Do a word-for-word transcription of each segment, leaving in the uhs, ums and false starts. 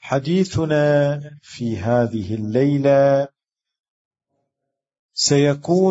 حديثنا في هذه الليلة سيكون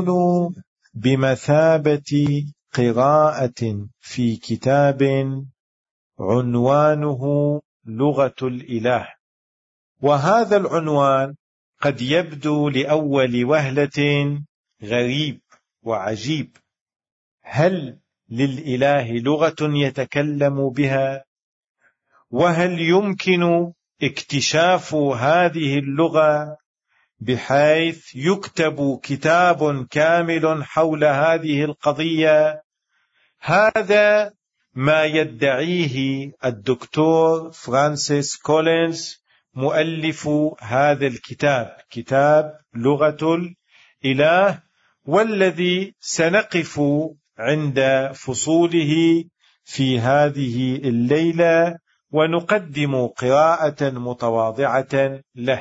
بمثابة قراءة في كتاب عنوانه لغة الإله. وهذا العنوان قد يبدو لأول وهلة غريب وعجيب. هل للإله لغة يتكلم بها؟ وهل يمكن اكتشاف هذه اللغة بحيث يكتب كتاب كامل حول هذه القضية؟ هذا ما يدعيه الدكتور فرانسيس كولينز مؤلف هذا الكتاب، كتاب لغة الإله، والذي سنقف عند فصوله في هذه الليلة ونقدم قراءة متواضعة له.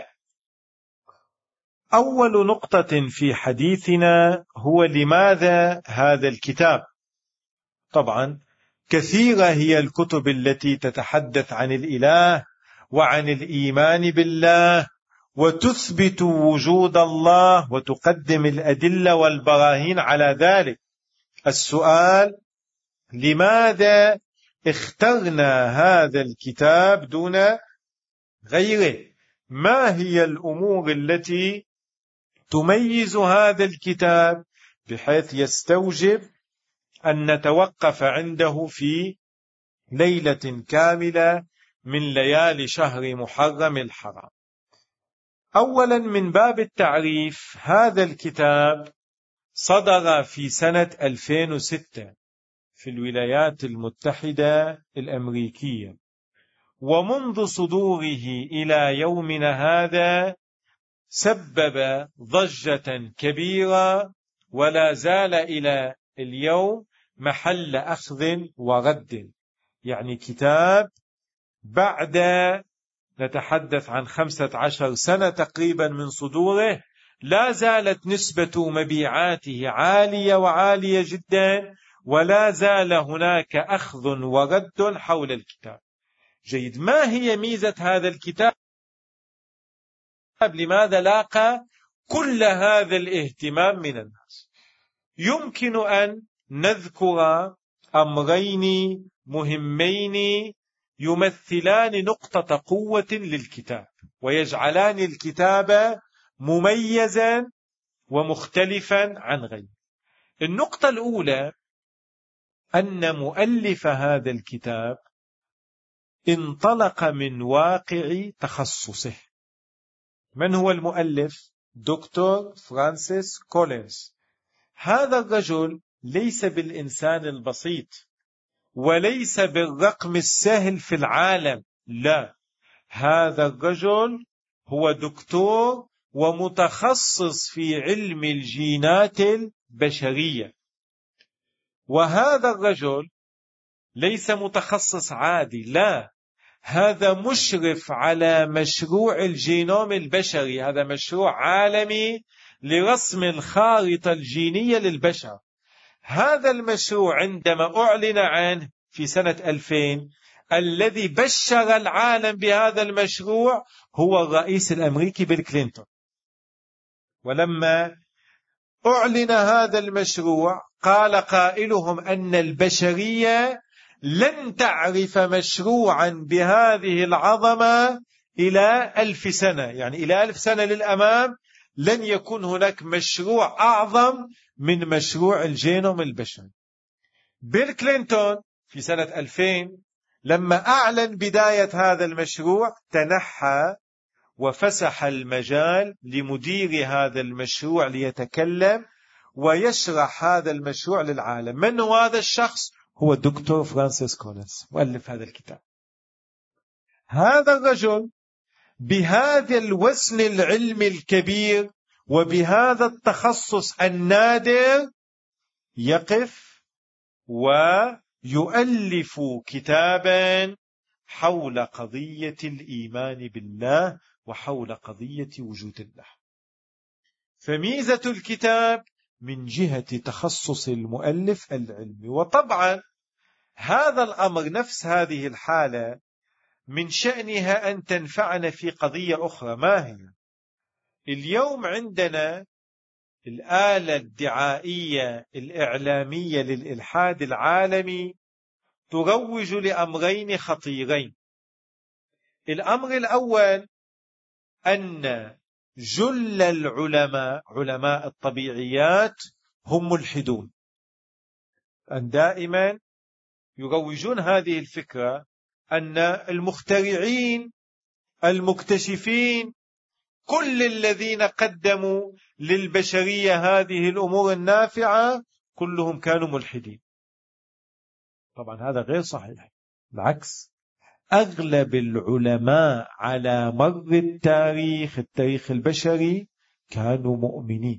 أول نقطة في حديثنا هو لماذا هذا الكتاب؟ طبعا كثيرة هي الكتب التي تتحدث عن الإله وعن الإيمان بالله وتثبت وجود الله وتقدم الأدلة والبراهين على ذلك. السؤال: لماذا اخترنا هذا الكتاب دون غيره؟ ما هي الأمور التي تميز هذا الكتاب بحيث يستوجب أن نتوقف عنده في ليلة كاملة من ليالي شهر محرم الحرام؟ أولا، من باب التعريف، هذا الكتاب صدر في سنة ألفين وستة في الولايات المتحدة الأمريكية، ومنذ صدوره إلى يومنا هذا سبب ضجة كبيرة ولا زال إلى اليوم محل أخذ ورد. يعني كتاب بعد نتحدث عن خمسة عشر سنة تقريبا من صدوره لا زالت نسبة مبيعاته عالية وعالية جدا، ولا زال هناك أخذ ورد حول الكتاب. جيد، ما هي ميزة هذا الكتاب؟ لماذا لاقى كل هذا الاهتمام من الناس؟ يمكن أن نذكر أمرين مهمين يمثلان نقطة قوة للكتاب ويجعلان الكتاب مميزا ومختلفا عن غيره. النقطة الأولى أن مؤلف هذا الكتاب انطلق من واقع تخصصه. من هو المؤلف؟ دكتور فرانسيس كولينز. هذا الرجل ليس بالإنسان البسيط وليس بالرقم السهل في العالم، لا، هذا الرجل هو دكتور ومتخصص في علم الجينات البشرية. وهذا الرجل ليس متخصص عادي، لا، هذا مشرف على مشروع الجينوم البشري. هذا مشروع عالمي لرسم الخارطة الجينية للبشر. هذا المشروع عندما أعلن عنه في سنة ألفين، الذي بشر العالم بهذا المشروع هو الرئيس الأمريكي بيل كلينتون. ولما أعلن هذا المشروع قال قائلهم أن البشرية لن تعرف مشروعا بهذه العظمة إلى ألف سنة، يعني إلى ألف سنة للأمام لن يكون هناك مشروع أعظم من مشروع الجينوم البشري. بيل كلينتون في سنة ألفين لما أعلن بداية هذا المشروع تنحى وفسح المجال لمدير هذا المشروع ليتكلم ويشرح هذا المشروع للعالم. من هو هذا الشخص؟ هو الدكتور فرانسيس كولينز مؤلف هذا الكتاب. هذا الرجل بهذا الوزن العلمي الكبير وبهذا التخصص النادر يقف ويؤلف كتابا حول قضية الإيمان بالله وحول قضية وجود الله. فميزة الكتاب من جهة تخصص المؤلف العلمي. وطبعا هذا الأمر، نفس هذه الحالة من شأنها أن تنفعنا في قضية أخرى. ما هي؟ اليوم عندنا الآلة الدعائية الإعلامية للإلحاد العالمي تروج لأمرين خطيرين. الأمر الأول أن جل العلماء علماء الطبيعيات هم ملحدون، أن دائما يروجون هذه الفكرة أن المخترعين المكتشفين كل الذين قدموا للبشرية هذه الأمور النافعة كلهم كانوا ملحدين. طبعا هذا غير صحيح، بالعكس، أغلب العلماء على مر التاريخ التاريخ البشري كانوا مؤمنين،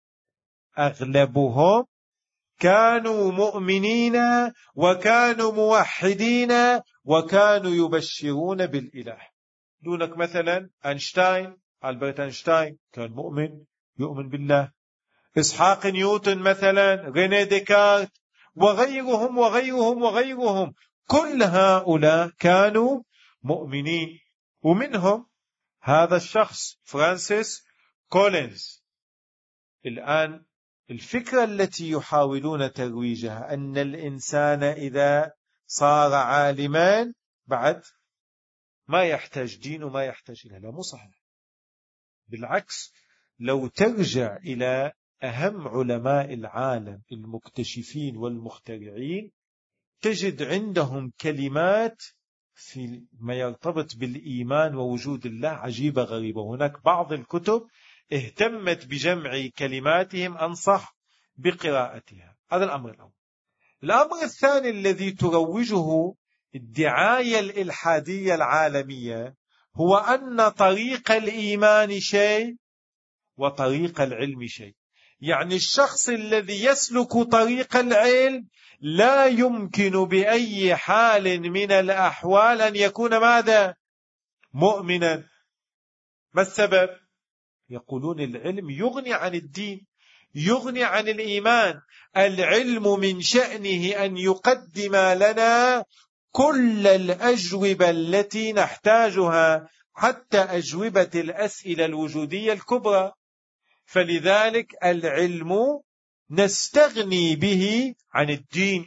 أغلبهم كانوا مؤمنين وكانوا موحدين وكانوا يبشرون بالإله. دونك مثلا أينشتاين، ألبرت أينشتاين كان مؤمن يؤمن بالله. إسحاق نيوتن مثلا، ريني ديكارت وغيرهم وغيرهم وغيرهم، كل هؤلاء كانوا مؤمنين. ومنهم هذا الشخص فرانسيس كولينز. الآن الفكرة التي يحاولون ترويجها أن الإنسان إذا صار عالما بعد ما يحتاج دين وما يحتاج إله، لا، مو صحيح. بالعكس، لو ترجع إلى أهم علماء العالم المكتشفين والمخترعين تجد عندهم كلمات في ما يرتبط بالإيمان ووجود الله عجيبة غريبة. هناك بعض الكتب اهتمت بجمع كلماتهم، أنصح بقراءتها. هذا الأمر الأول. الأمر الثاني الذي تروجه الدعاية الإلحادية العالمية هو أن طريق الإيمان شيء وطريق العلم شيء. يعني الشخص الذي يسلك طريق العلم لا يمكن بأي حال من الأحوال أن يكون ماذا؟ مؤمنا. ما السبب؟ يقولون العلم يغني عن الدين، يغني عن الإيمان. العلم من شأنه أن يقدم لنا كل الأجوبة التي نحتاجها، حتى أجوبة الأسئلة الوجودية الكبرى. فلذلك العلم نستغني به عن الدين.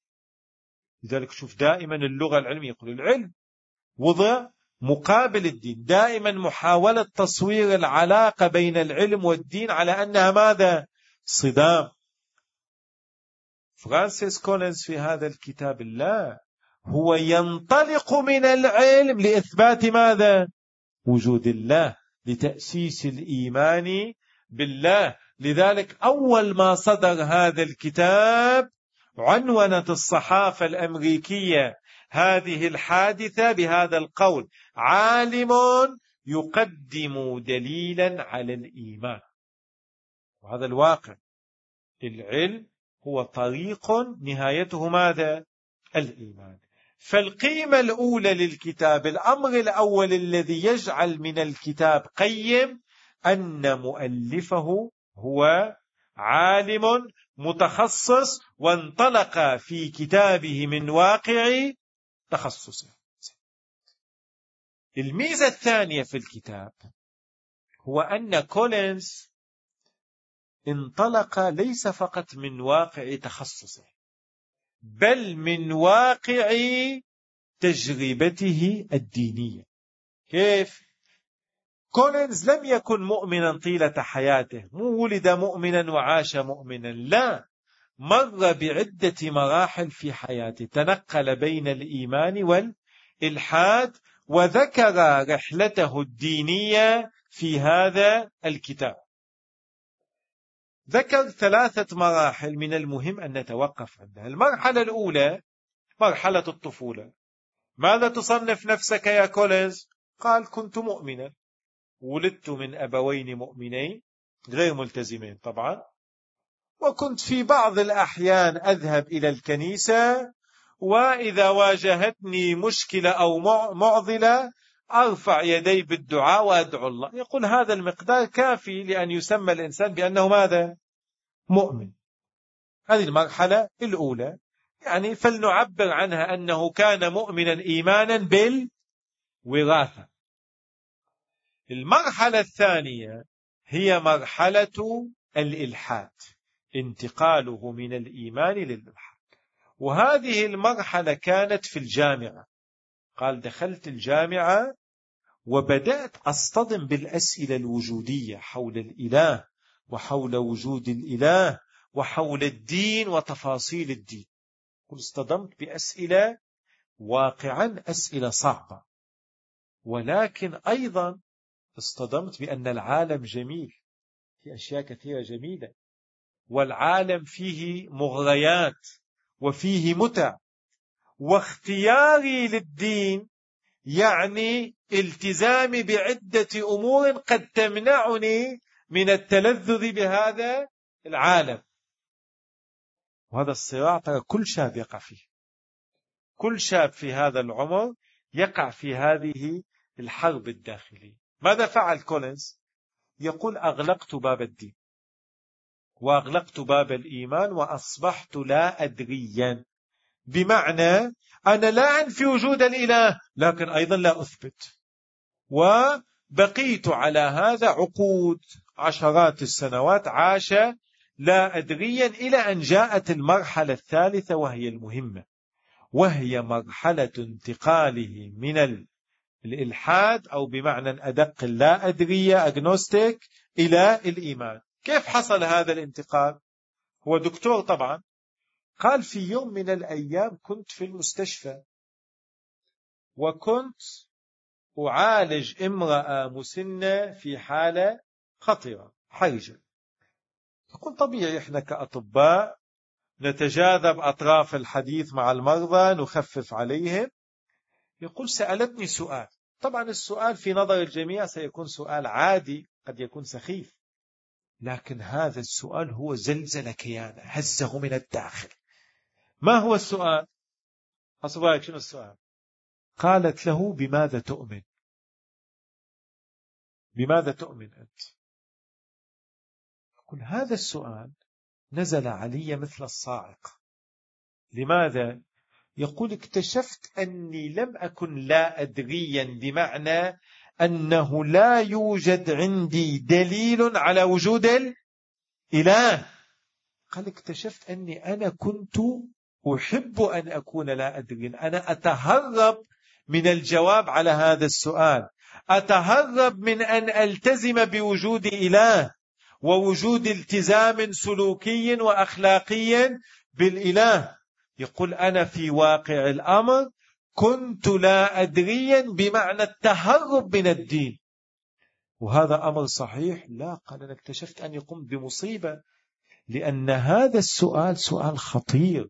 لذلك شوف دائما اللغة العلمية يقول العلم وضع مقابل الدين، دائما محاولة تصوير العلاقة بين العلم والدين على أنها ماذا؟ صدام. فرانسيس كولينز في هذا الكتاب الله هو ينطلق من العلم لإثبات ماذا؟ وجود الله، لتأسيس الإيمان بالله. لذلك أول ما صدر هذا الكتاب عنونت الصحافة الأمريكية هذه الحادثة بهذا القول: عالم يقدم دليلا على الإيمان. وهذا الواقع. العلم هو طريق نهايته ماذا؟ الإيمان. فالقيمة الأولى للكتاب، الأمر الأول الذي يجعل من الكتاب قيم، أن مؤلفه هو عالم متخصص وانطلق في كتابه من واقع تخصصه. الميزة الثانية في الكتاب هو أن كولينز انطلق ليس فقط من واقع تخصصه بل من واقع تجربته الدينية. كيف؟ كولينز لم يكن مؤمنا طيلة حياته، مو ولد مؤمنا وعاش مؤمنا، لا، مر بعدة مراحل في حياته، تنقل بين الإيمان والإلحاد، وذكر رحلته الدينية في هذا الكتاب. ذكر ثلاثة مراحل من المهم أن نتوقف عندها. المرحلة الأولى مرحلة الطفولة. ماذا تصنف نفسك يا كولينز؟ قال: كنت مؤمنا، ولدت من أبوين مؤمنين غير ملتزمين طبعا، وكنت في بعض الأحيان أذهب إلى الكنيسة، وإذا واجهتني مشكلة أو معضلة أرفع يدي بالدعاء وأدعو الله. يقول هذا المقدار كافي لأن يسمى الإنسان بأنه ماذا؟ مؤمن. هذه المرحلة الأولى، يعني فلنعبر عنها أنه كان مؤمنا إيمانا وراثة. المرحلة الثانية هي مرحلة الإلحاد، انتقاله من الإيمان للإلحاد. وهذه المرحلة كانت في الجامعة. قال دخلت الجامعة وبدأت أصطدم بالأسئلة الوجودية حول الإله وحول وجود الإله وحول الدين وتفاصيل الدين. اصطدمت بأسئلة واقعا أسئلة صعبة، ولكن أيضا اصطدمت بأن العالم جميل، في أشياء كثيرة جميلة، والعالم فيه مغريات وفيه متع، واختياري للدين يعني التزامي بعدة أمور قد تمنعني من التلذذ بهذا العالم. وهذا الصراع ترى كل شاب يقع فيه، كل شاب في هذا العمر يقع في هذه الحرب الداخلية. ماذا فعل كولينز؟ يقول أغلقت باب الدين وأغلقت باب الإيمان وأصبحت لا أدريا، بمعنى أنا لا أنفي وجود الإله لكن أيضا لا أثبت. وبقيت على هذا عقود، عشرات السنوات عاش لا أدريا، إلى أن جاءت المرحلة الثالثة وهي المهمة، وهي مرحلة انتقاله من الإلحاد أو بمعنى أدق لا أدرية أغنوستيك إلى الإيمان. كيف حصل هذا الانتقال؟ هو دكتور طبعا. قال في يوم من الأيام كنت في المستشفى وكنت أعالج امرأة مسنة في حالة خطرة حرجة. يقول طبيعي إحنا كأطباء نتجاذب أطراف الحديث مع المرضى نخفف عليهم. يقول سألتني سؤال، طبعا السؤال في نظر الجميع سيكون سؤال عادي قد يكون سخيف، لكن هذا السؤال هو زلزل كيانه، هزه من الداخل. ما هو السؤال؟ أصبحت شنو السؤال؟ قالت له بماذا تؤمن؟ بماذا تؤمن أنت؟ يقول هذا السؤال نزل علي مثل الصاعقة. لماذا؟ يقول اكتشفت أني لم أكن لا أدريا، بمعنى أنه لا يوجد عندي دليل على وجود الإله. قال اكتشفت أني أنا كنت أحب أن أكون لا أدري، أنا أتهرب من الجواب على هذا السؤال، أتهرب من أن ألتزم بوجود إله ووجود التزام سلوكي وأخلاقي بالإله. يقول أنا في واقع الأمر كنت لا أدريا بمعنى التهرب من الدين. وهذا أمر صحيح؟ لا، قال أنا اكتشفت أن يقوم بمصيبة، لأن هذا السؤال سؤال خطير.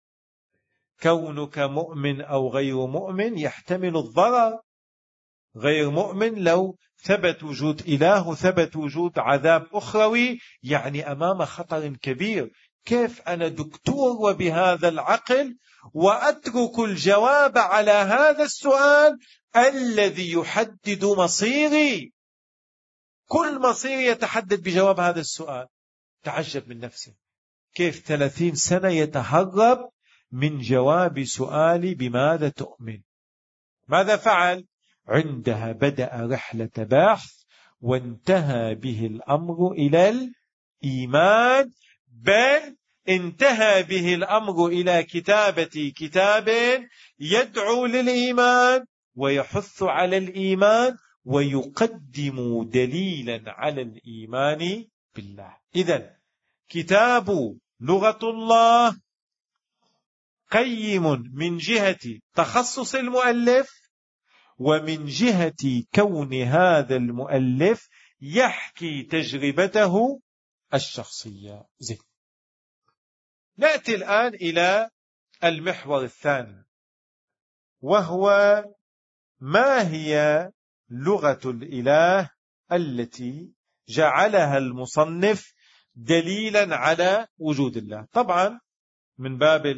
كونك مؤمن أو غير مؤمن يحتمل الضرر. غير مؤمن لو ثبت وجود إله ثبت وجود عذاب أخروي، يعني أمام خطر كبير. كيف أنا دكتور وبهذا العقل وأترك الجواب على هذا السؤال الذي يحدد مصيري؟ كل مصير يتحدد بجواب هذا السؤال. تعجب من نفسه، كيف ثلاثين سنة يتهرب من جواب سؤالي بماذا تؤمن؟ ماذا فعل؟ عندها بدأ رحلة بحث وانتهى به الأمر إلى الإيمان، بل انتهى به الأمر إلى كتابة كتاب يدعو للإيمان ويحث على الإيمان ويقدم دليلا على الإيمان بالله. إذن كتاب لغة الله قيم من جهة تخصص المؤلف ومن جهة كون هذا المؤلف يحكي تجربته الشخصية. زين. نأتي الآن إلى المحور الثاني، وهو ما هي لغة الإله التي جعلها المصنف دليلا على وجود الله. طبعا من باب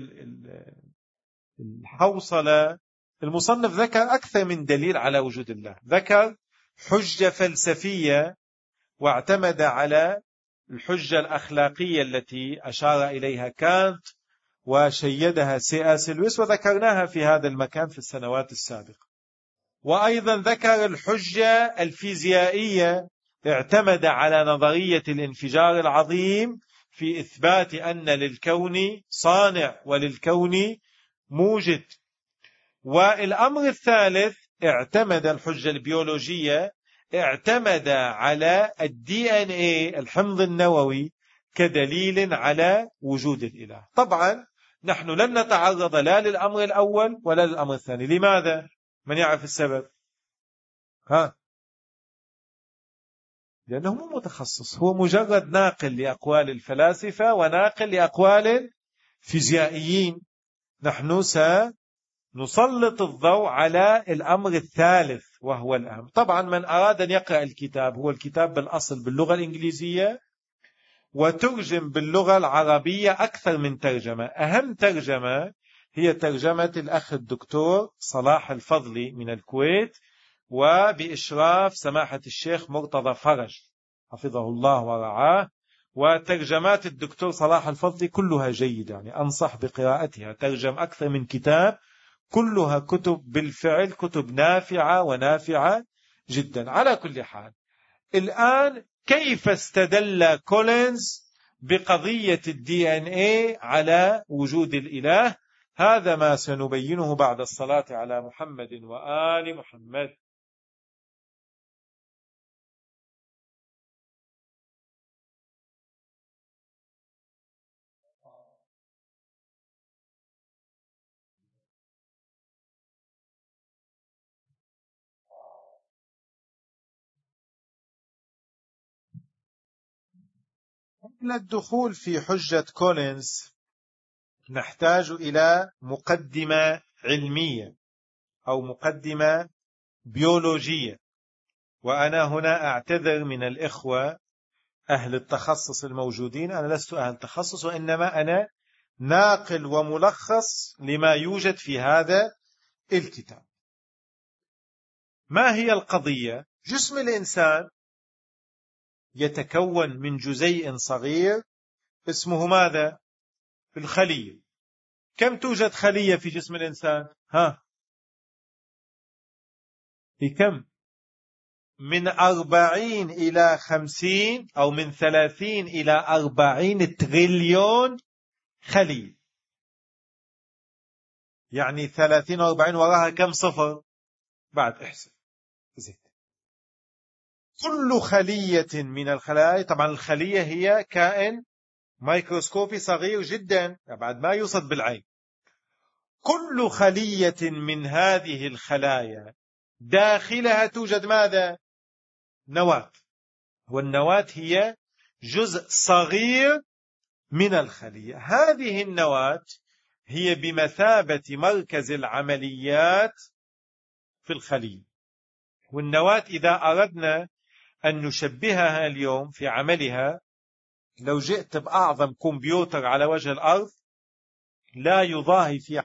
الحوصلة المصنف ذكر أكثر من دليل على وجود الله. ذكر حجة فلسفية واعتمد على الحجة الأخلاقية التي أشار إليها كانت وشيدها سي آس لويس، وذكرناها في هذا المكان في السنوات السابقة. وأيضا ذكر الحجة الفيزيائية، اعتمد على نظرية الانفجار العظيم في إثبات أن للكون صانع وللكون موجد. والأمر الثالث اعتمد الحجة البيولوجية، اعتمد على الدي ان ايه الحمض النووي كدليل على وجود الإله. طبعا نحن لن نتعرض لا للأمر الأول ولا للأمر الثاني. لماذا؟ من يعرف السبب؟ ها؟ لأنه مو متخصص، هو مجرد ناقل لأقوال الفلاسفة وناقل لأقوال الفيزيائيين. نحن سنسلط الضوء على الأمر الثالث وهو الأهم. طبعا من أراد أن يقرأ الكتاب، هو الكتاب بالأصل باللغة الإنجليزية وترجم باللغة العربية أكثر من ترجمة. أهم ترجمة هي ترجمة الأخ الدكتور صلاح الفضلي من الكويت، وبإشراف سماحة الشيخ مرتضى فرج حفظه الله ورعاه. وترجمات الدكتور صلاح الفضلي كلها جيدة، يعني أنصح بقراءتها. ترجم أكثر من كتاب، كلها كتب بالفعل كتب نافعة ونافعة جدا. على كل حال، الآن كيف استدل كولينز بقضية الدي ان ايه على وجود الإله؟ هذا ما سنبينه بعد الصلاة على محمد وآل محمد. قبل الدخول في حجة كولينز نحتاج إلى مقدمة علمية أو مقدمة بيولوجية. وأنا هنا أعتذر من الإخوة أهل التخصص الموجودين، أنا لست أهل تخصص، وإنما أنا ناقل وملخص لما يوجد في هذا الكتاب. ما هي القضية؟ جسم الإنسان يتكون من جزيء صغير اسمه ماذا؟ الخلية. كم توجد خلية في جسم الإنسان؟ ها؟ بكم؟ من أربعين إلى خمسين أو من ثلاثين إلى أربعين تريليون خلية. يعني ثلاثين وأربعين وراها كم صفر؟ بعد احسب زيت. كل خلية من الخلايا، طبعا الخلية هي كائن ميكروسكوبي صغير جدا بعد ما يوصد بالعين. كل خلية من هذه الخلايا داخلها توجد ماذا؟ نواة. والنواة هي جزء صغير من الخلية. هذه النواة هي بمثابة مركز العمليات في الخلية. والنواة إذا أردنا أن نشبهها اليوم في عملها، لو جئت بأعظم كمبيوتر على وجه الأرض لا يضاهي في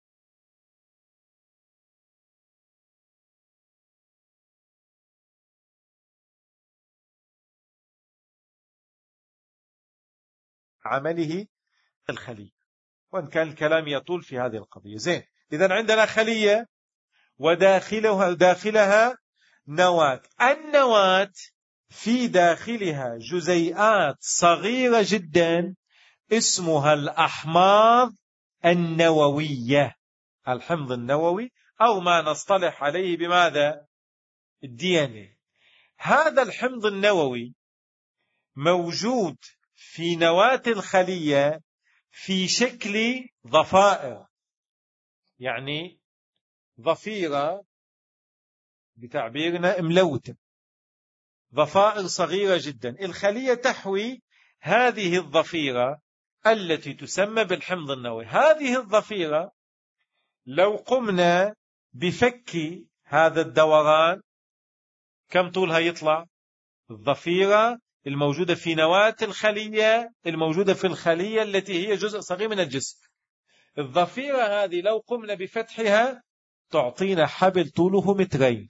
عمله الخلية، وإن كان الكلام يطول في هذه القضية. زين، إذن عندنا خلية وداخلها داخلها نواة. النواة في داخلها جزيئات صغيرة جدا اسمها الأحماض النووية، الحمض النووي، أو ما نصطلح عليه بماذا؟ الدي ان ايه. هذا الحمض النووي موجود في نواة الخلية في شكل ضفائر، يعني ضفيرة بتعبيرنا ملوثة، ضفائر صغيرة جدا. الخلية تحوي هذه الضفيرة التي تسمى بالحمض النووي. هذه الضفيرة لو قمنا بفك هذا الدوران كم طولها يطلع؟ الضفيرة الموجودة في نواة الخلية الموجودة في الخلية التي هي جزء صغير من الجسم، الضفيرة هذه لو قمنا بفتحها تعطينا حبل طوله مترين.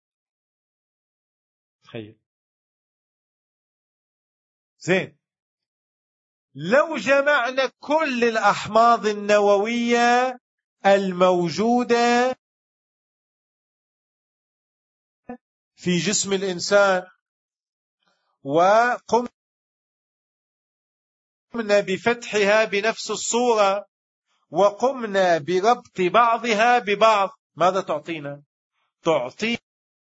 تخيل. زين، لو جمعنا كل الأحماض النووية الموجودة في جسم الإنسان، وقمنا بفتحها بنفس الصورة، وقمنا بربط بعضها ببعض، ماذا تعطينا؟ تعطينا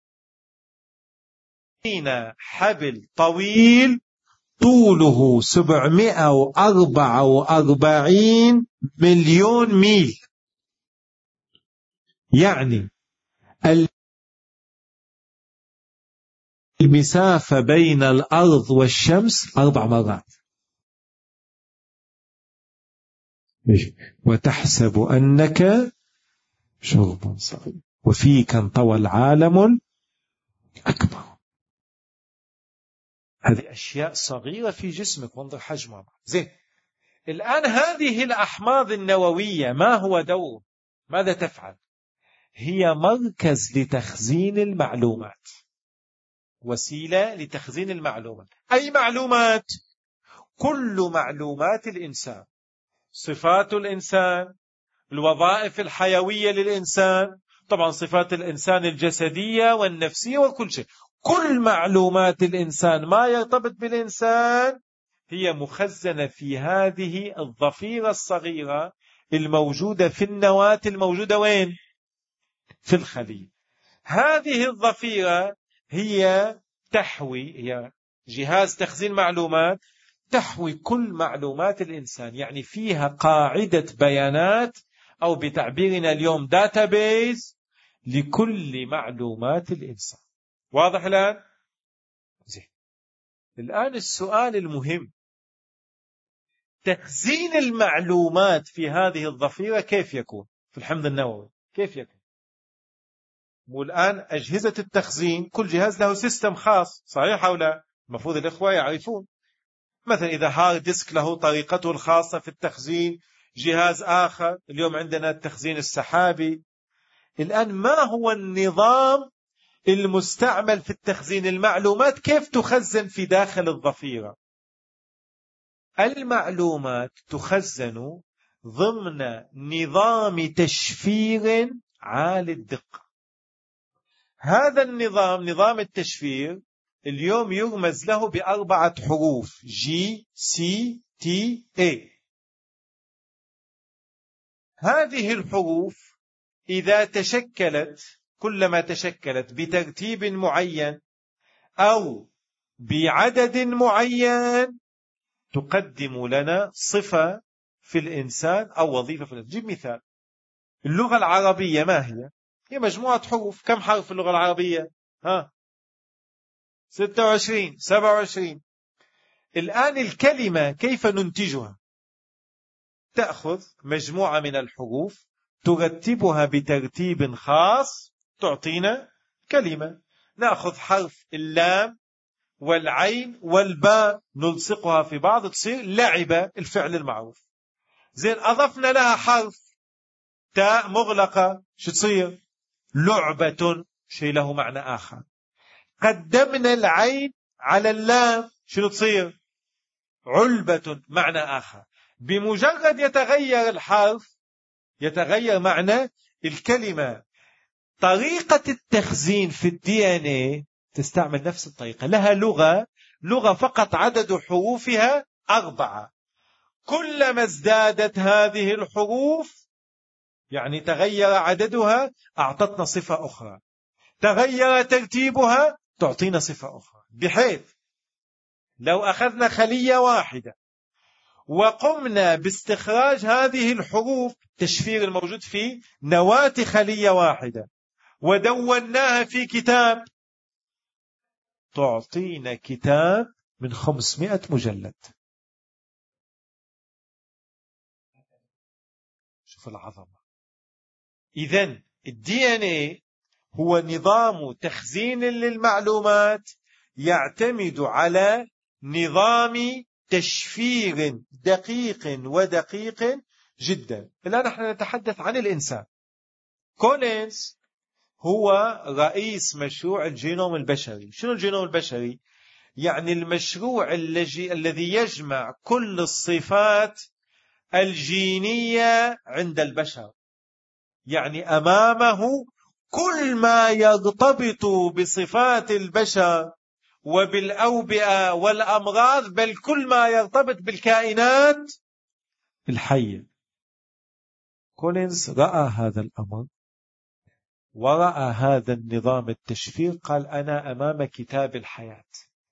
حبل طويل طوله سبعمائة وأربعة وأربعين مليون ميل. يعني المسافة بين الأرض والشمس أربع مرات. وتحسب أنك شرب صغير وفيك انطوى العالم أكبر. هذه أشياء صغيرة في جسمك، وانظر حجمها. زين، الآن هذه الأحماض النووية ما هو دور؟ ماذا تفعل؟ هي مركز لتخزين المعلومات، وسيلة لتخزين المعلومات. أي معلومات؟ كل معلومات الإنسان، صفات الإنسان، الوظائف الحيوية للإنسان، طبعا صفات الإنسان الجسدية والنفسية وكل شيء. كل معلومات الإنسان ما يرتبط بالإنسان هي مخزنة في هذه الضفيرة الصغيرة الموجودة في النواة، الموجودة وين؟ في الخلية. هذه الضفيرة هي تحوي، هي جهاز تخزين معلومات، تحوي كل معلومات الإنسان. يعني فيها قاعدة بيانات، أو بتعبيرنا اليوم داتابيز، لكل معلومات الإنسان. واضح الآن؟ زين. الآن السؤال المهم، تخزين المعلومات في هذه الضفيرة كيف يكون في الحمض النووي؟ كيف يكون؟ والآن أجهزة التخزين كل جهاز له سيستم خاص، صحيح أو لا؟ المفروض الإخوة يعرفون. مثلا إذا هارد ديسك له طريقته الخاصة في التخزين، جهاز آخر. اليوم عندنا التخزين السحابي. الآن ما هو النظام المستعمل في التخزين؟ المعلومات كيف تخزن في داخل الضفيرة؟ المعلومات تخزن ضمن نظام تشفير عالي الدقة. هذا النظام، نظام التشفير، اليوم يرمز له بأربعة حروف: جي سي تي اي. هذه الحروف إذا تشكلت، كلما تشكلت بترتيب معين أو بعدد معين، تقدم لنا صفة في الإنسان أو وظيفة في الإنسان. جيب مثال. اللغة العربية ما هي؟ هي مجموعة حروف. كم حرف في اللغة العربية؟ ها، ستة وعشرين، سبعة وعشرين. الآن الكلمة كيف ننتجها؟ تأخذ مجموعة من الحروف، ترتبها بترتيب خاص، تعطينا كلمة. نأخذ حرف اللام والعين والباء، نلصقها في بعض تصير لعبة، الفعل المعروف. زين، أضفنا لها حرف تاء مغلقة، شو تصير؟ لعبة، شيء له معنى آخر. قدمنا العين على اللام، شنو تصير؟ علبة، معنى آخر. بمجرد يتغير الحرف يتغير معنى الكلمة. طريقة التخزين في الدي ان اي تستعمل نفس الطريقة، لها لغة لغة فقط عدد حروفها أربعة. كلما ازدادت هذه الحروف، يعني تغير عددها، أعطتنا صفة أخرى. تغير ترتيبها، تعطينا صفة أخرى. بحيث لو أخذنا خلية واحدة وقمنا باستخراج هذه الحروف، تشفير الموجود في نواة خلية واحدة، ودوناها في كتاب، تعطينا كتاب من خمسمائة مجلد. شوف العظمة. إذن الدي ان اي هو نظام تخزين للمعلومات يعتمد على نظام تشفير دقيق ودقيق جدا. الآن نحن نتحدث عن الإنسان. كولينز هو رئيس مشروع الجينوم البشري. شنو الجينوم البشري؟ يعني المشروع الذي يجمع كل الصفات الجينية عند البشر. يعني أمامه كل ما يرتبط بصفات البشر وبالأوبئة والأمراض، بل كل ما يرتبط بالكائنات الحية. كولينز رأى هذا الأمر ورأى هذا النظام التشفير، قال أنا أمام كتاب الحياة،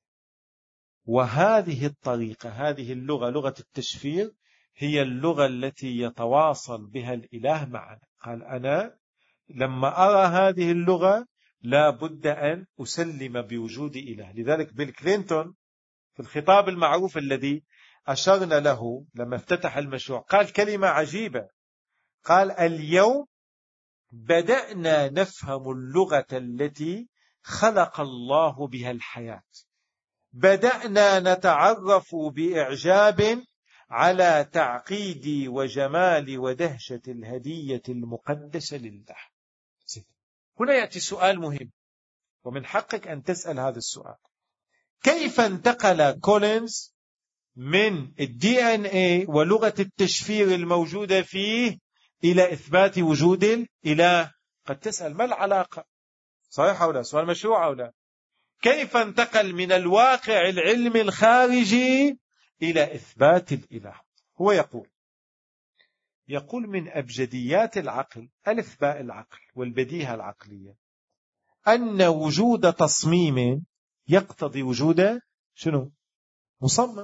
وهذه الطريقة، هذه اللغة، لغة التشفير، هي اللغة التي يتواصل بها الإله معنا. قال أنا لما أرى هذه اللغة لا بد أن أسلم بوجود إله. لذلك بيل كلينتون في الخطاب المعروف الذي أشرنا له لما افتتح المشروع قال كلمة عجيبة، قال اليوم بدأنا نفهم اللغة التي خلق الله بها الحياة، بدأنا نتعرف بإعجاب على تعقيد وجمال ودهشة الهدية المقدسة لله. هنا يأتي سؤال مهم، ومن حقك أن تسأل هذا السؤال: كيف انتقل كولينز من الدي ان اي ولغة التشفير الموجودة فيه إلى إثبات وجود الإله؟ قد تسأل ما العلاقة؟ صحيح أو لا؟ سؤال مشروع أو لا؟ كيف انتقل من الواقع العلمي الخارجي إلى إثبات الإله؟ هو يقول يقول من أبجديات العقل، ألف باء العقل والبديهة العقلية، أن وجود تصميم يقتضي وجود شنو؟ مصمم.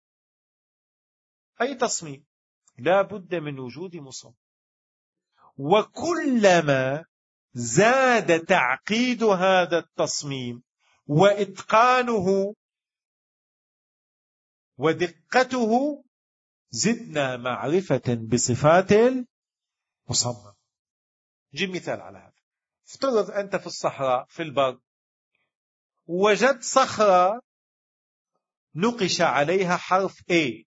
أي تصميم لا بد من وجود مصمم، وكلما زاد تعقيد هذا التصميم وإتقانه ودقته زدنا معرفة بصفات المصمم. جيب مثال على هذا. افترض أنت في الصحراء في البر وجدت صخرة نقش عليها حرف A.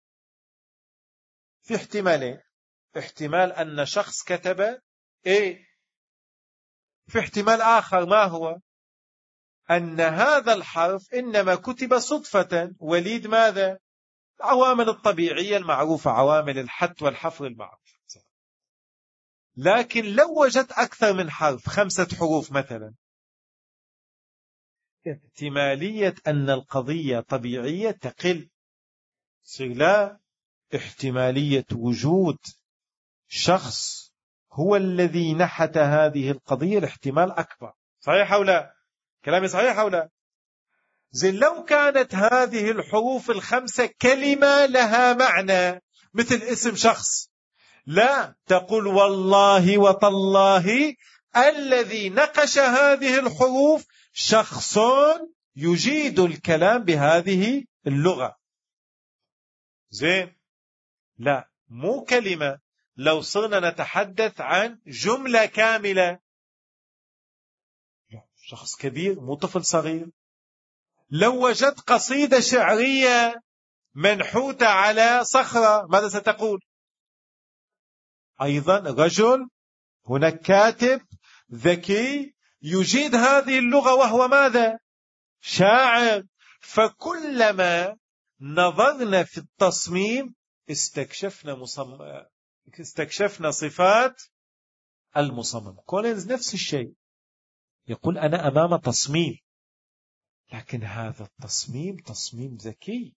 في احتمالين: احتمال أن شخص كتب A، في احتمال آخر ما هو؟ أن هذا الحرف إنما كتب صدفة وليد ماذا؟ العوامل الطبيعية المعروفة، عوامل الحت والحفر المعروفة. لكن لو وجدت أكثر من حرف، خمسة حروف مثلا، احتمالية أن القضية طبيعية تقل. لا، احتمالية وجود شخص هو الذي نحت هذه القضية الاحتمال أكبر. صحيح أو لا؟ كلامي صحيح أو لا؟ زي لو كانت هذه الحروف الخمسة كلمة لها معنى مثل اسم شخص، لا تقول والله وتالله الذي نقش هذه الحروف شخص يجيد الكلام بهذه اللغة. زين؟ لا، مو كلمة. لو صرنا نتحدث عن جملة كاملة، شخص كبير مو طفل صغير. لو وجدت قصيدة شعرية منحوتة على صخرة، ماذا ستقول؟ أيضا رجل، هناك كاتب ذكي يجيد هذه اللغة وهو ماذا؟ شاعر. فكلما نظرنا في التصميم استكشفنا مصمم، استكشفنا صفات المصمم. كولينز نفس الشيء، يقول أنا أمام تصميم، لكن هذا التصميم تصميم ذكي.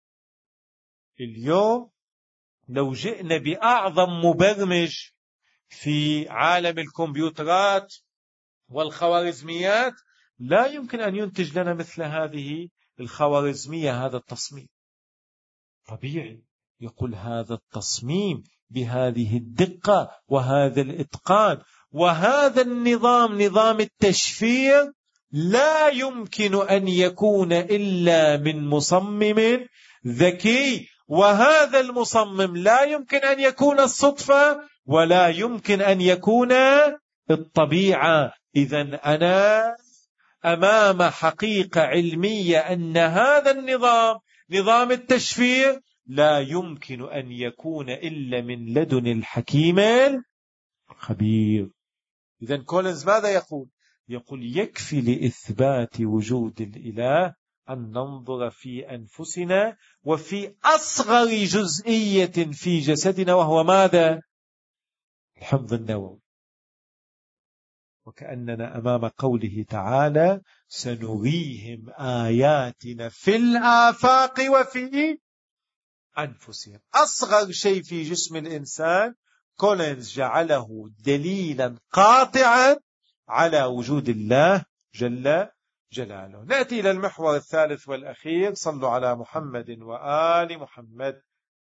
اليوم لو جئنا بأعظم مبرمج في عالم الكمبيوترات والخوارزميات لا يمكن أن ينتج لنا مثل هذه الخوارزمية هذا التصميم. طبيعي. يقول هذا التصميم بهذه الدقة وهذا الإتقان وهذا النظام، نظام التشفير، لا يمكن أن يكون إلا من مصمم ذكي، وهذا المصمم لا يمكن أن يكون الصدفة ولا يمكن أن يكون الطبيعة. إذن أنا أمام حقيقة علمية أن هذا النظام، نظام التشفير، لا يمكن أن يكون إلا من لدن الحكيم الخبير. إذن كولينز ماذا يقول؟ يقول يكفي لإثبات وجود الإله أن ننظر في أنفسنا وفي أصغر جزئية في جسدنا، وهو ماذا؟ الحمض النووي. وكأننا أمام قوله تعالى سنريهم آياتنا في الآفاق وفي أنفسهم. أصغر شيء في جسم الإنسان كولينز جعله دليلا قاطعا على وجود الله جل جلاله. نأتي إلى المحور الثالث والأخير. صلوا على محمد وآل محمد.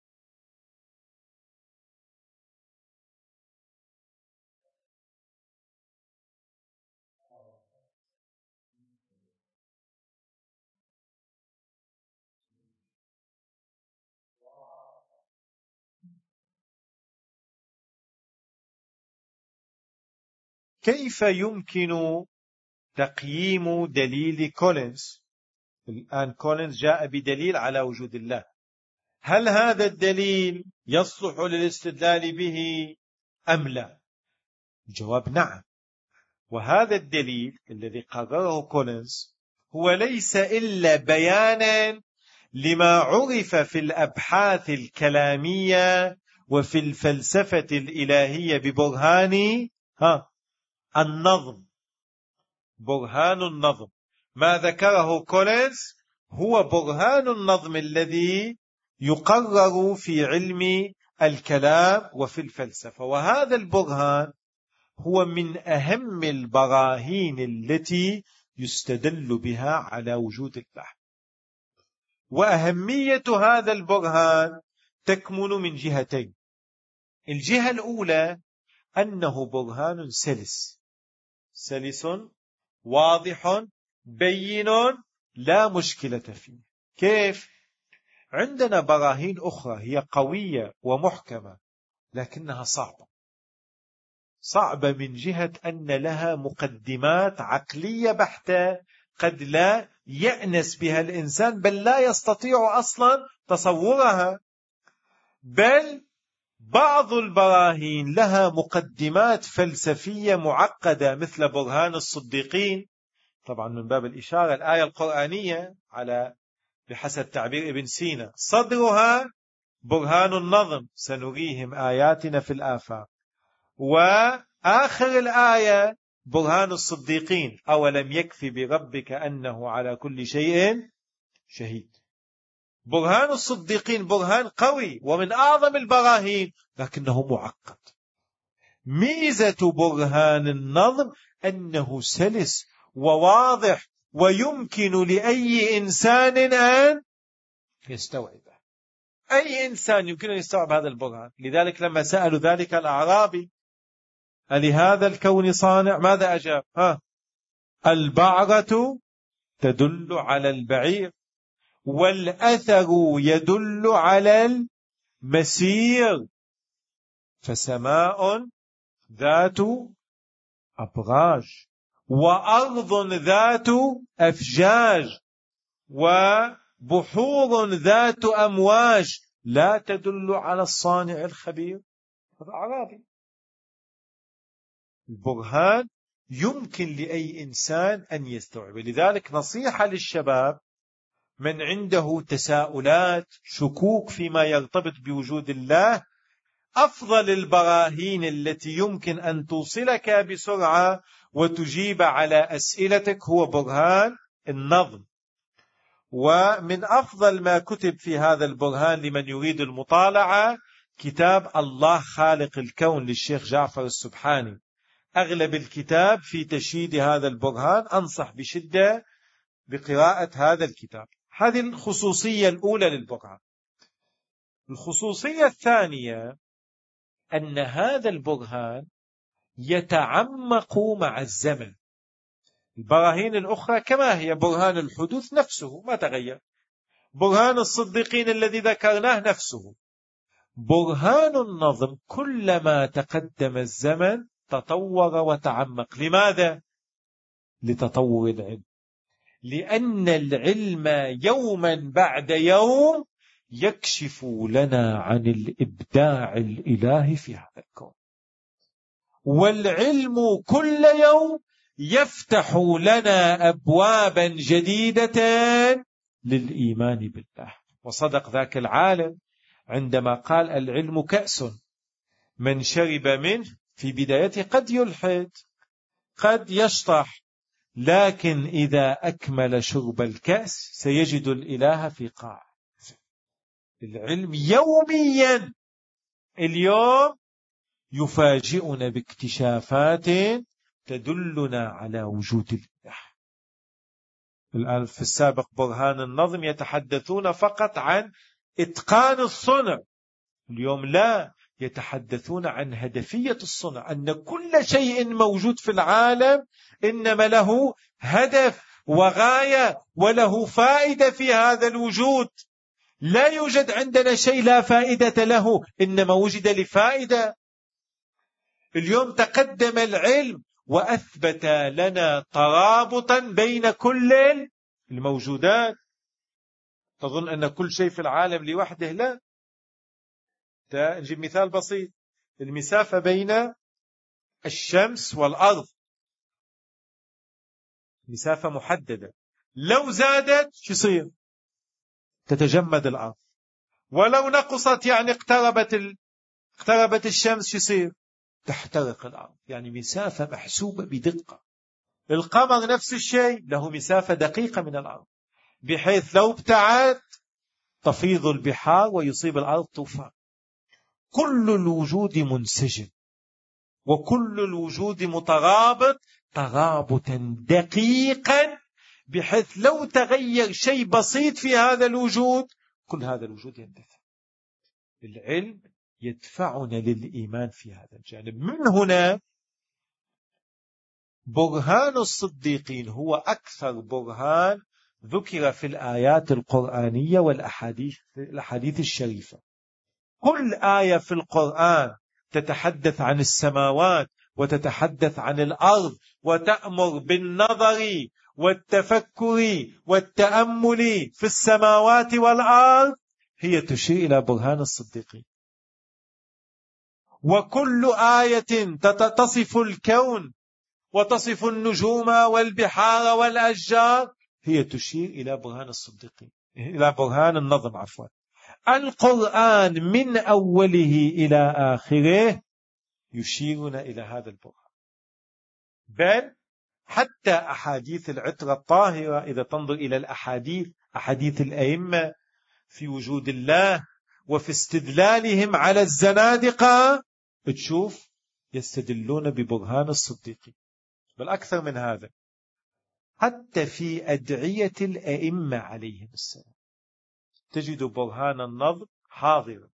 كيف يمكن تقييم دليل كولينز؟ الآن كولينز جاء بدليل على وجود الله، هل هذا الدليل يصلح للاستدلال به أم لا؟ الجواب نعم. وهذا الدليل الذي قرره كولينز هو ليس إلا بيانا لما عرف في الأبحاث الكلامية وفي الفلسفة الإلهية ببرهان ها النظم. برهان النظم، ما ذكره كولينز هو برهان النظم الذي يقرر في علم الكلام وفي الفلسفة، وهذا البرهان هو من أهم البراهين التي يستدل بها على وجود الله. وأهمية هذا البرهان تكمن من جهتين. الجهة الأولى أنه برهان سلس سلس واضح بين لا مشكلة فيه. كيف؟ عندنا براهين أخرى هي قوية ومحكمة لكنها صعبة. صعبة من جهة أن لها مقدمات عقلية بحتة قد لا يأنس بها الإنسان، بل لا يستطيع أصلا تصورها. بل بعض البراهين لها مقدمات فلسفية معقدة مثل برهان الصديقين، طبعا من باب الإشارة الآية القرآنية على بحسب تعبير ابن سينا صدرها برهان النظم سنريهم آياتنا في الآفاق، وآخر الآية برهان الصديقين أولم يكفي بربك أنه على كل شيء شهيد. برهان الصديقين برهان قوي ومن أعظم البراهين لكنه معقد. ميزة برهان النظم أنه سلس وواضح ويمكن لأي إنسان أن يستوعبه. أي إنسان يمكن أن يستوعب هذا البرهان. لذلك لما سألوا ذلك الأعرابي ألهذا الكون صانع، ماذا أجاب؟ ها البعرة تدل على البعير والأثر يدل على المسير، فسماء ذات أبراج وأرض ذات أفجاج وبحور ذات أمواج لا تدل على الصانع الخبير. هذا أعرابي. البرهان يمكن لأي إنسان أن يستوعب. لذلك نصيحة للشباب من عنده تساؤلات شكوك فيما يرتبط بوجود الله، أفضل البراهين التي يمكن أن توصلك بسرعة وتجيب على أسئلتك هو برهان النظم. ومن أفضل ما كتب في هذا البرهان لمن يريد المطالعة كتاب الله خالق الكون للشيخ جعفر السبحاني. أغلب الكتاب في تشييد هذا البرهان، أنصح بشدة بقراءة هذا الكتاب. هذه الخصوصية الأولى للبرهان. الخصوصية الثانية أن هذا البرهان يتعمق مع الزمن. البراهين الأخرى كما هي، برهان الحدوث نفسه ما تغير، برهان الصديقين الذي ذكرناه نفسه. برهان النظم كلما تقدم الزمن تطور وتعمق. لماذا؟ لتطور العلم، لأن العلم يوما بعد يوم يكشف لنا عن الإبداع الإلهي في هذا الكون، والعلم كل يوم يفتح لنا أبوابا جديدة للإيمان بالله. وصدق ذاك العالم عندما قال العلم كأس من شرب منه في بدايته قد يلحد قد يشطح، لكن إذا أكمل شرب الكأس سيجد الإله في قاع. العلم يوميا اليوم يفاجئنا باكتشافات تدلنا على وجود الإله. الآن في السابق برهان النظم يتحدثون فقط عن إتقان الصنع، اليوم لا، يتحدثون عن هدفية الصنع، أن كل شيء موجود في العالم إنما له هدف وغاية وله فائدة في هذا الوجود. لا يوجد عندنا شيء لا فائدة له، إنما وجد لفائدة. اليوم تقدم العلم وأثبت لنا ترابطا بين كل الموجودات. تظن أن كل شيء في العالم لوحده؟ لا. نجيب مثال بسيط، المسافة بين الشمس والأرض مسافة محددة، لو زادت شو يصير؟ تتجمد الأرض، ولو نقصت يعني اقتربت ال... اقتربت الشمس شو يصير؟ تحترق الأرض. يعني مسافة محسوبة بدقة. القمر نفس الشيء، له مسافة دقيقة من الأرض، بحيث لو ابتعد تفيض البحار ويصيب الأرض طوفان. كل الوجود منسجم، وكل الوجود مترابط ترابطا دقيقا، بحيث لو تغير شيء بسيط في هذا الوجود كل هذا الوجود يندثر. العلم يدفعنا للإيمان في هذا الجانب. من هنا برهان الصديقين هو أكثر برهان ذكر في الآيات القرآنية والأحاديث الأحاديث الشريفة. كل آية في القرآن تتحدث عن السماوات وتتحدث عن الأرض وتأمر بالنظر والتفكر والتأمل في السماوات والأرض، هي تشير إلى برهان الصديقين. وكل آية تصف الكون وتصف النجوم والبحار والأشجار هي تشير إلى برهان الصديقين، إلى برهان النظم عفوا. القرآن من أوله إلى آخره يشيرنا إلى هذا البرهان. بل حتى أحاديث العترة الطاهرة، إذا تنظر إلى الأحاديث أحاديث الأئمة في وجود الله وفي استدلالهم على الزنادقة، تشوف يستدلون ببرهان الصديقين. بل أكثر من هذا، حتى في أدعية الأئمة عليهم السلام تجد برهان النظر حاضرا.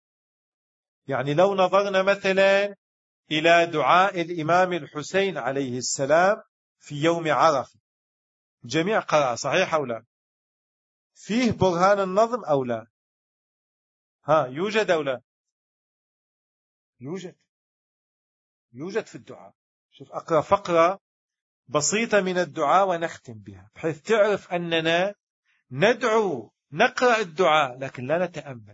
يعني لو نظرنا مثلا إلى دعاء الإمام الحسين عليه السلام في يوم عرفة، جميع قراءة صحيح أو لا؟ فيه برهان النظم أو لا؟ ها، يوجد أو لا؟ يوجد، يوجد في الدعاء. شوف أقرأ فقرة بسيطة من الدعاء ونختم بها، بحيث تعرف أننا ندعو نقرأ الدعاء لكن لا نتأمل.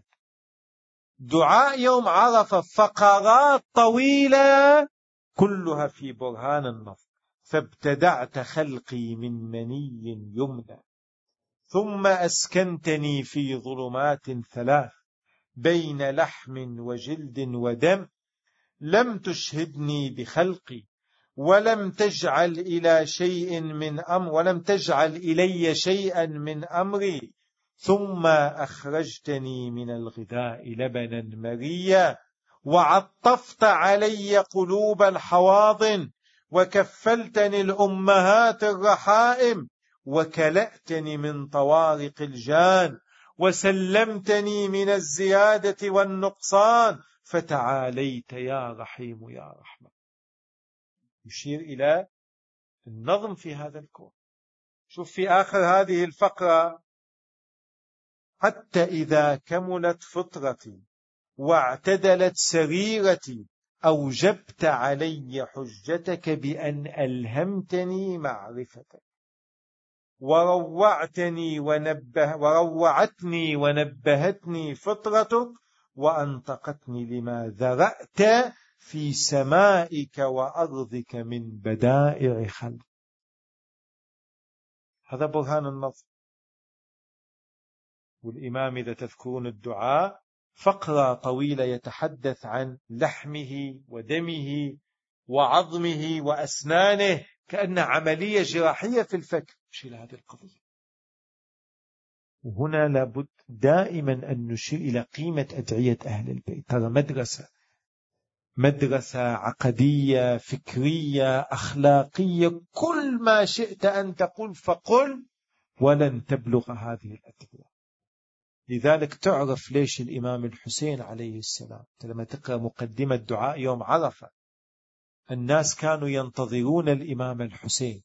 دعاء يوم عرفة فقرات طويلة كلها في برهان النظر. فابتدعت خلقي من مني يمنى، ثم أسكنتني في ظلمات ثلاث، بين لحم وجلد ودم، لم تشهدني بخلقي ولم تجعل إلى شيء من أمر ولم تجعل إلي شيئا من أمري، ثم أخرجتني من الغذاء لبنا مريا، وعطفت علي قلوب الحواضن، وكفلتني الأمهات الرحائم، وكلأتني من طوارق الجان، وسلمتني من الزيادة والنقصان، فتعاليت يا رحيم يا رحمن. يشير إلى النظم في هذا الكون. شوف في آخر هذه الفقرة، حتى إذا كملت فطرتي واعتدلت سريرتي، أوجبت علي حجتك بأن ألهمتني معرفتك، وروعتني ونبه وروعتني ونبهتني فطرتك، وأنطقتني لما ذرأت في سمائك وأرضك من بدائع خلق. هذا برهان النظر. والإمام إذا تذكرون الدعاء فقرة طويلة يتحدث عن لحمه ودمه وعظمه وأسنانه، كأن عملية جراحية في الفك. شيل هذه القضية. وهنا لابد دائما أن نشير إلى قيمة أدعية أهل البيت. ترى مدرسة مدرسة عقدية فكرية أخلاقية، كل ما شئت أن تقول فقل، ولن تبلغ هذه الأدعية. لذلك تعرف ليش الإمام الحسين عليه السلام لما تقرأ مقدمة دعاء يوم عرفة الناس كانوا ينتظرون الإمام الحسين.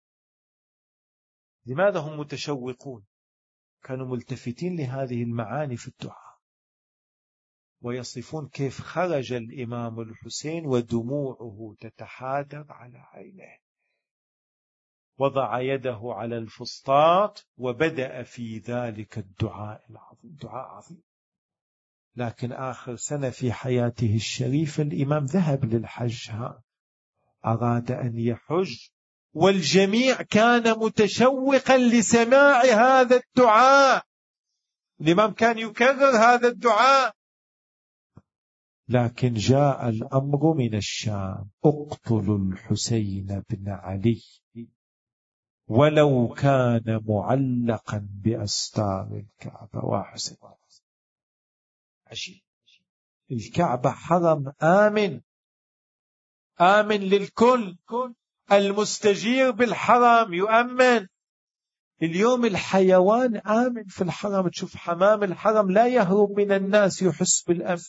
لماذا هم متشوقون؟ كانوا ملتفتين لهذه المعاني في الدعاء، ويصفون كيف خرج الإمام الحسين ودموعه تتحادر على عينه، وضع يده على الفسطاط وبدأ في ذلك الدعاء العظيم. دعاء عظيم. لكن آخر سنة في حياته الشريفة الإمام ذهب للحج، ها أراد أن يحج، والجميع كان متشوقا لسماع هذا الدعاء. الإمام كان يكرر هذا الدعاء، لكن جاء الأمر من الشام: اقتلوا الحسين بن علي ولو كان معلقا بأستار الكعبة. وحسين عشي. الكعبة حرم آمن، آمن للكل، المستجير بالحرم يؤمن. اليوم الحيوان آمن في الحرم، تشوف حمام الحرم لا يهرب من الناس، يحس بالأمن.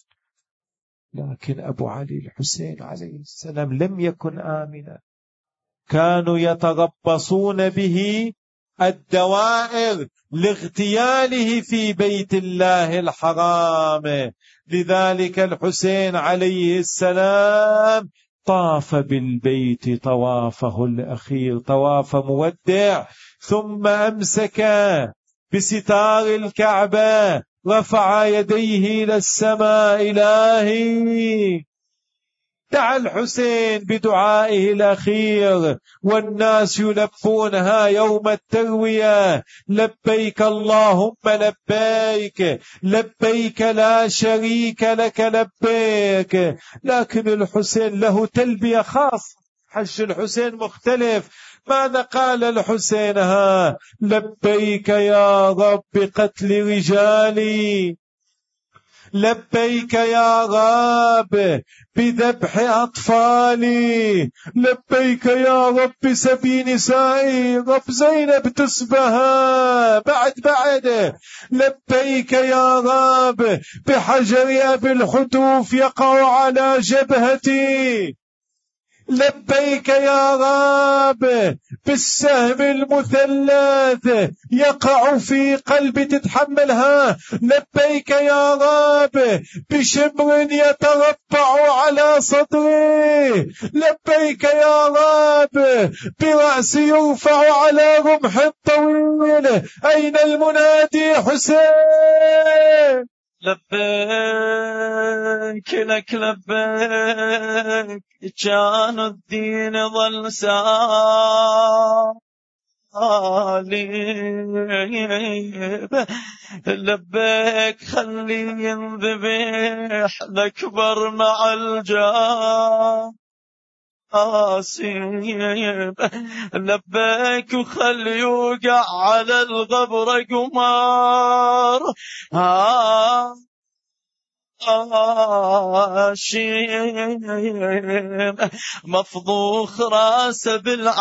لكن أبو علي الحسين عليه السلام لم يكن آمنا، كانوا يتربصون به الدوائر لاغتياله في بيت الله الحرام. لذلك الحسين عليه السلام طاف بالبيت طوافه الأخير، طواف مودع، ثم أمسك بستار الكعبة، رفع يديه إلى السماء: إلهي. دعا الحسين بدعائه الأخير، والناس يلبونها يوم التروية: لبيك اللهم لبيك، لبيك لا شريك لك لبيك. لكن الحسين له تلبية خاصة، حج الحسين مختلف. ماذا قال الحسين؟ ها لبيك يا رب بقتل رجالي، لبيك يا رب بذبح أطفالي، لبيك يا رب بسبي نسائي، رب زينب تسبها بعد بعد، لبيك يا رب بحجر أبي الحتوف يقع على جبهتي، لبيك يا رب بالسهم المثلث يقع في قلبي تتحملها، لبيك يا رب بشمر يتربع على صدري، لبيك يا رب برأسي يرفع على رمح الطويل. أين المنادي حسين؟ لبيك لك لبيك، كان الدين ظل سالب، لبيك خلي ينذبح الأكبر مع الجاسيب، لبيك وخلي يوقع على الغبر قمار هاشم، مفضوخ راسه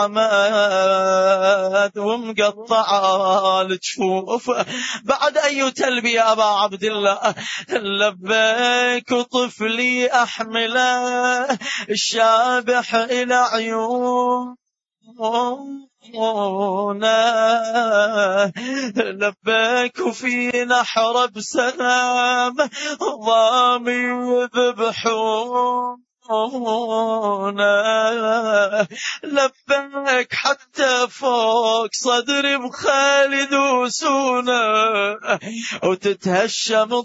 بالعماد ومقطع الجفوف. بعد أي تلبية أبا عبد الله؟ لبيك طفلي أحمله الشابح إلى عيون، لبيك وفي نحر بسلام ضامي يذبحون، لبيك حتى فوق صدري بخالي دوسونا وتتهشم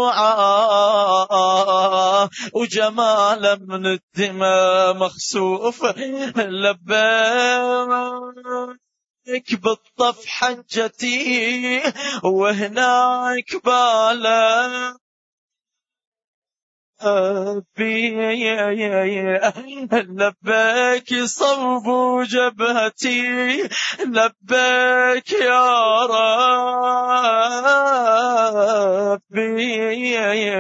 ضلوعه وجماله من الدماء مخسوف، لبيك بالطف حجتي وهناك بالا لبيك صوب جبهتي لبيك يا ربي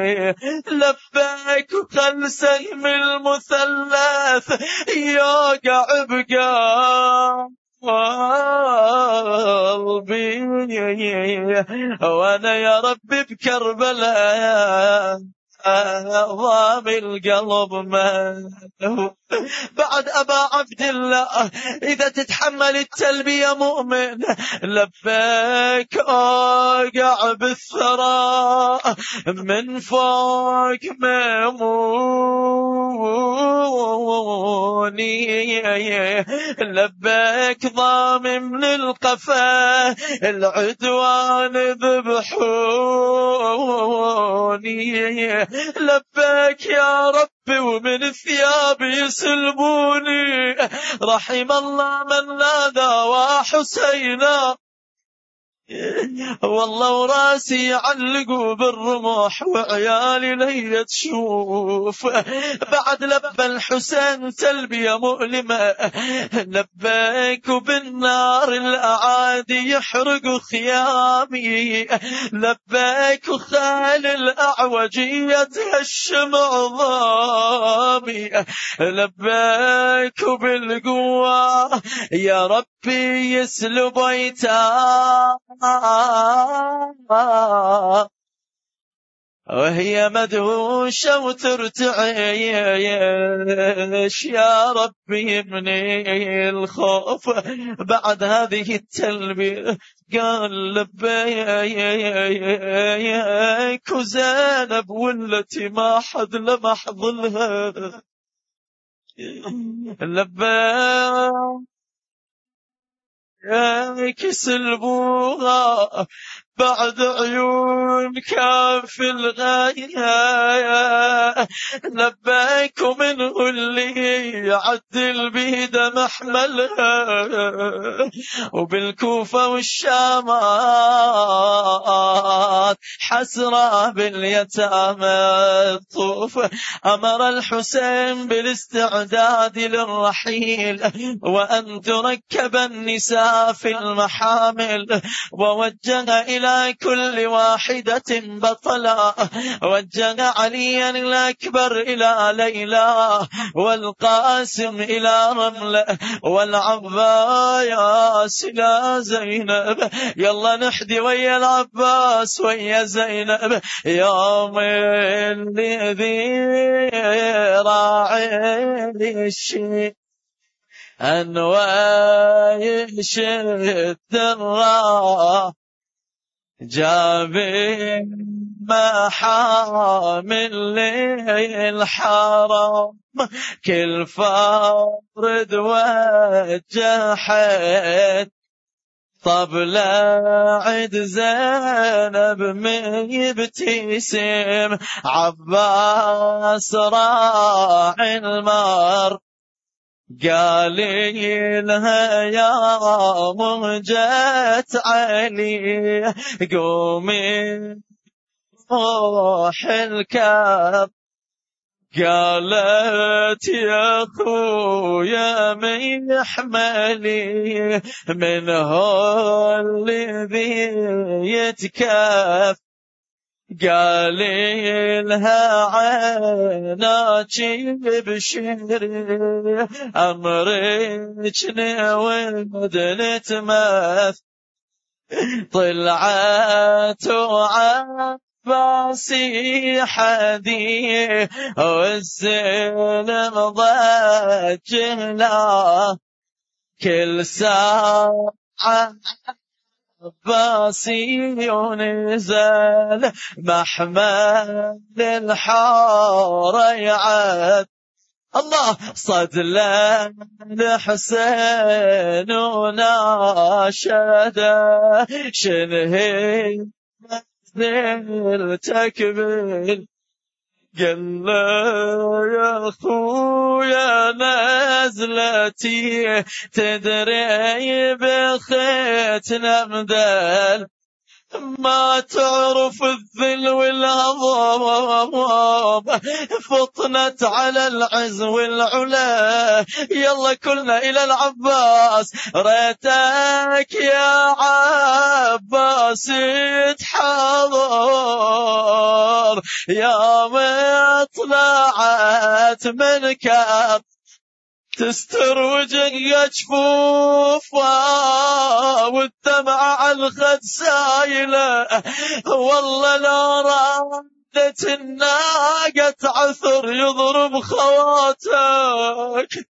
لبيك خل سهم المثلث يوقع بقلبي وانا يا ربي بكربلاء ضام القلب ما بعد أبا عبد الله إذا تتحمل التلبية مؤمن لبيك أوقع بالثرى من فوق ميموني لبيك ضامن القفا العدوان ذبحوني لبيك يا ربي ومن ثيابي يسلبوني رحم الله من نادى وحسينا والله وراسي يعلقوا بالرمح وعيالي لي تشوف بعد لبى الحسين تلبية مؤلمة لبيك وبالنار الأعادي يحرق خيامي لبيك وخال الأعوجية تهشم عظامي لبيك وبالقوة يا ربي يسلب ايتام وهي مدهوشة وترتعيش يا ربي من الخوف بعد هذه التلبية قال لبيك وزينب والتي ما حد لمح ظلها لبيك يسلبوها بعد عيون كاف الغاية لبيك منه اللي يعدل بيد محملها وبالكوفة والشامات حسرة باليتامى الطوف أمر الحسين بالاستعداد للرحيل وأن تركب النساء في المحامل ووجه إلى إلى كل واحدة بطلا وجه عليا الأكبر إلى ليلى والقاسم إلى رملة والعباس إلى زينب يلا نحدي ويا العباس ويا زينب يوم الذي راعي الشيء أنوايش الدراء جابي محامل للحرام كل فرد وجحت طبلة عد زينب من يبتسم عباس راعي المار قال لها يا مهجة علي قومي روح الكاب قالت يا خويا من يحملي من هو الذي يتكاف قال لها عيناك بشري أمرك نود نتمث طلعت عباسي حدي والسلم ضجنا كل ساعة عباسي ونزل محمد الحارة يعد الله صد لنا حسين وناشده شنهي تكبل قال يا خويا نزلتي تدري بخيتنا مدل ما تعرف الذل والهضاب، فطنت على العز والعلا. يلا كلنا إلى العباس، ريتك يا عباس تحضر يا مطلعت منك تستر وجهك جفوفها والدمع على الخد سايله. والله لو رادت الناقة عثر يضرب خواتك.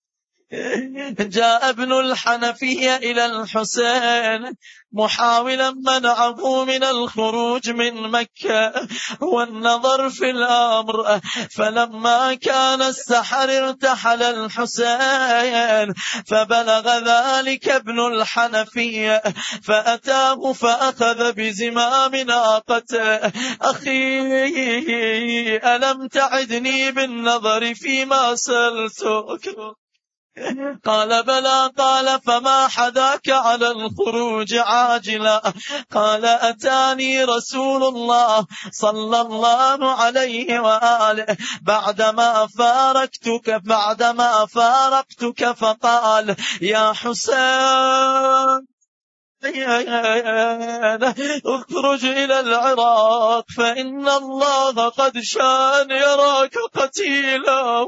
جاء ابن الحنفية إلى الحسين محاولا منعه من الخروج من مكة والنظر في الأمر. فلما كان السحر ارتحل الحسين فبلغ ذلك ابن الحنفية فأتاه فأخذ بزمام ناقته. أخي ألم تعدني بالنظر فيما سألتك؟ قال بلى. قال فما حداك على الخروج عاجلا؟ قال أتاني رسول الله صلى الله عليه وآله بعدما فارقتك بعدما فارقتك فقال يا حسين اخرج إلى العراق فإن الله قد شان يراك قتيلا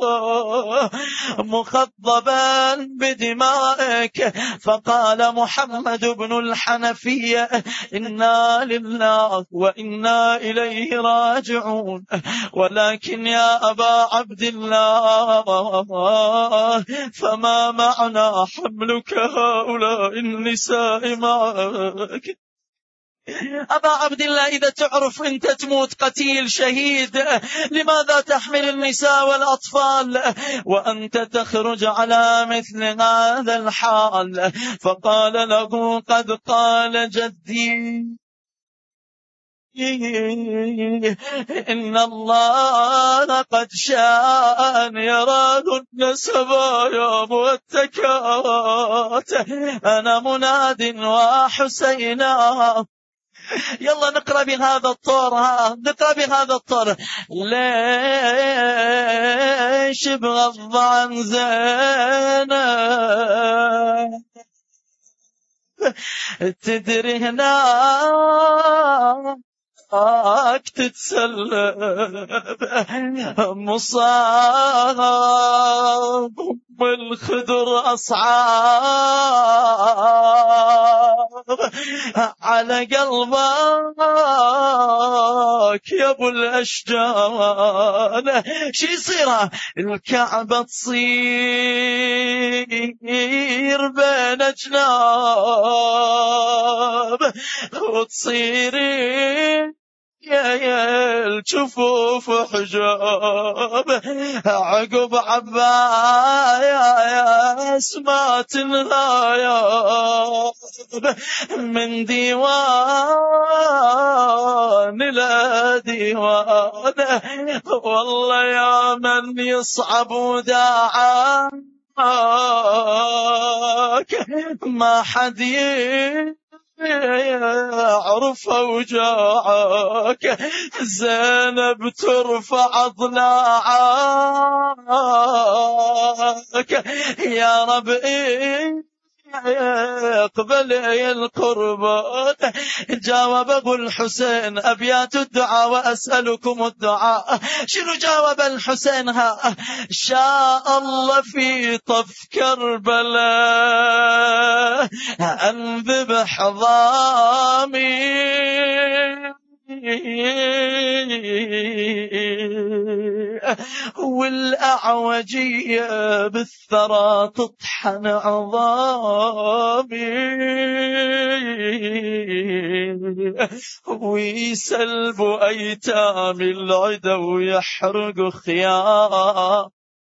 مخضبا بدمائك. فقال محمد بن الحنفية إنا لله وإنا إليه راجعون. ولكن يا أبا عبد الله فما معنى حملك هؤلاء النساء معك؟ أبا عبد الله إذا تعرف أنت تموت قتيل شهيد لماذا تحمل النساء والأطفال وأنت تخرج على مثل هذا الحال؟ فقال له قد قال جدي إن الله قد شاء أن يراهن سبايا متكات. أنا مناد وحسينا. يلا نقرأ بهذا الطور. ها نقرأ بهذا الطور. ليش بغض عن زينب تدري هنا آك تتسلب مصاب بالخدر أصعاب على قلبك يا ابو الأشجان. شي يصير الكعبة تصير بين جناب وتصيري يا الجفوف حجاب عقب عبايا اسمع تنهايا من ديوان لا ديوان. والله يا من يصعب وداعاك ما حد عرف وجاعك. زينب ترفع ضلاعك يا رب اقبل القربات. جاوب ابو الحسين ابيات الدعاء واسالكم الدعاء. شنو جاوب الحسين؟ ها شاء الله في طف كربلاء انذبح ضامي والأعوجية بالثرى تطحن عظامي ويسلب أيتام العدا ويحرق خيام.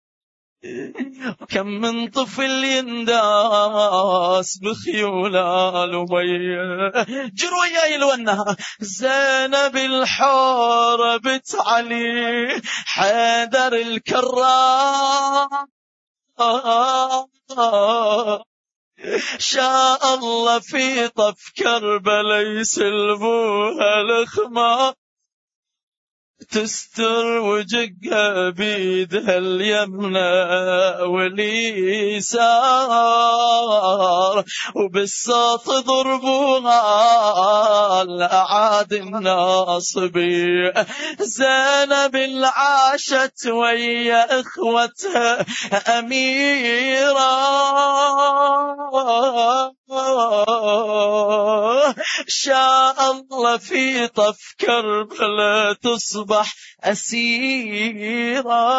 كم من طفل ينداس بخيولال ومية جرويا يلونها. زينب الحور بنت علي حيدر الكرام شاء الله في طف كربلاء يسلبوها الخمار تستر وجقها بيدها اليمنى واليسار وبالصوت ضربوها الأعادي الناصبي. زينب العاشت ويا إخوتها أميرة شاء الله في طف كربلاء تصبح أسيرة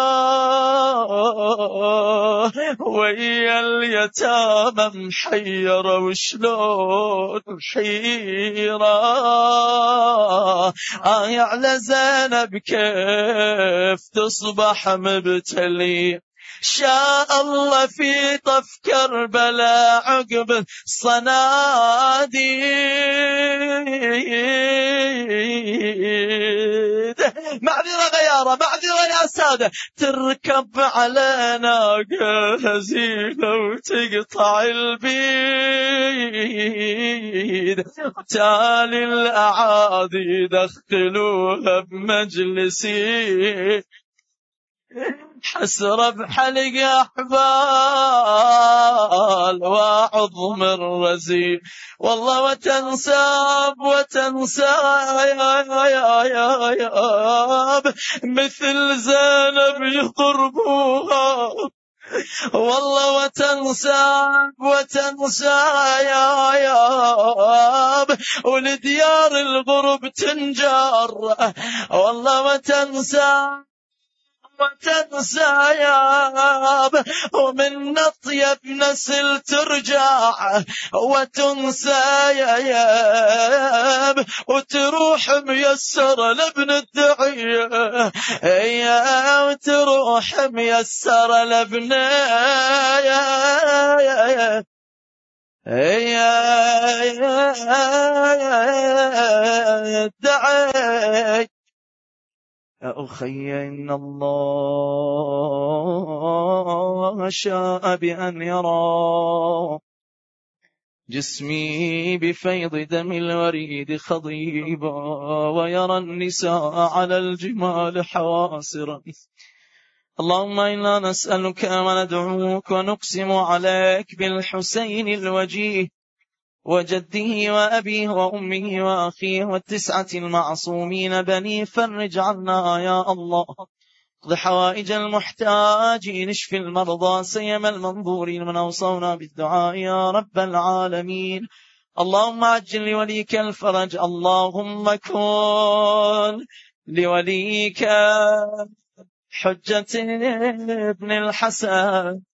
ويا اليتامى محيرة وشلون حيرة. آه على زينب كيف تصبح مبتلي. شاء الله في طف كربلاء عقب صناديد. معذرة غيارة معذرة يا سادة تركب على ناقة هزيلة وتقطع البيد. تالي الأعادي دخلوها بمجلسي حسرة بحلق أحبال وعظم الرزيل. والله وتنساب وتنساب مثل زينب يضربوها. والله وتنساب وتنساب ولديار الغرب تنجر. والله وتنساب وتنسى ياب ومن أطيب نسل ترجع وتنسى ياب وتروح ميسر لابن الدعية يا وتروح ميسر لابن يا الدعي. يا أخي إن الله شاء بأن يرى جسمي بفيض دم الوريد خضيبا ويرى النساء على الجمال حواسرا. اللهم إنا نسألك وندعوك ونقسم عليك بالحسين الوجيه وجده وأبيه وأمه وأخيه والتسعة المعصومين بني فرج عنا يا الله. اقض حوائج المحتاجين اشف المرضى سيما المنظورين من أوصونا بالدعاء يا رب العالمين. اللهم عجل لوليك الفرج. اللهم كن لوليك حجة ابن الحسن